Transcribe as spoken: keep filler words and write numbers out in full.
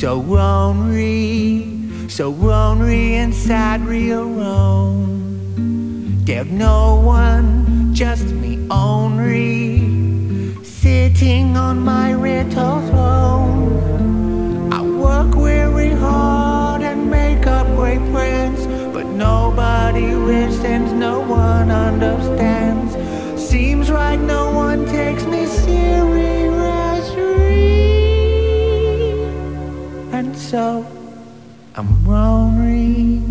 So lonely, so lonely inside real Rome. There's no one, just me only, sitting on my little throne. I work very hard and make up great plans, but nobody listens, no one understands. Seems like no one takes me seriously, and so I'm lonely.